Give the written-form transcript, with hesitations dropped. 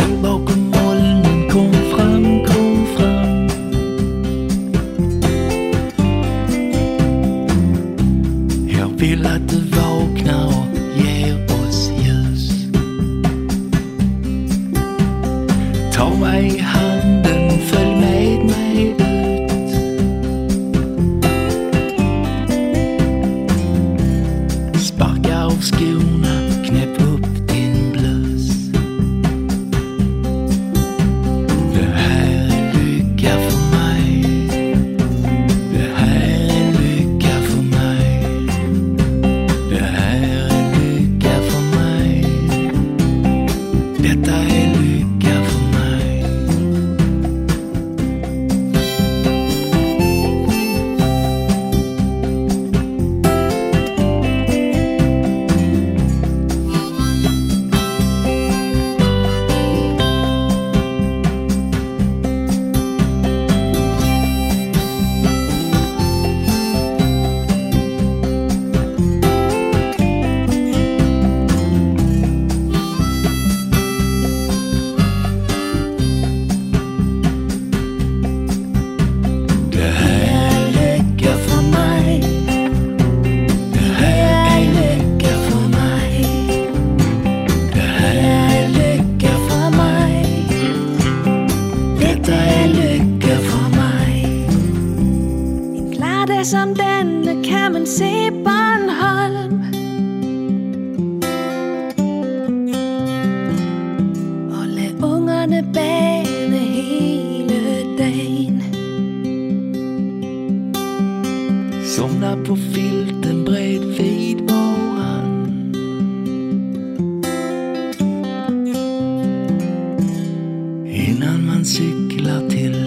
Selv bakom molnen, kom frem, kom frem. Jag vill att du vaknar och ger oss ljus. Ta mig i handen, följ med mig ut. Sparka av skorna, knäpp upp din blus. Det här är lycka för mig. Det här är lycka för mig. Det här är lycka för mig. Detta är lycka för mig. Det här är lycka för mig. Det här är lycka för mig. Det här är lycka för mig. Detta är lycka för mig. En klar dag som denne kan man se Bornholm og lad ungerne bane hele dagen. Somna på filten bredvid varann. Innan man cyklar till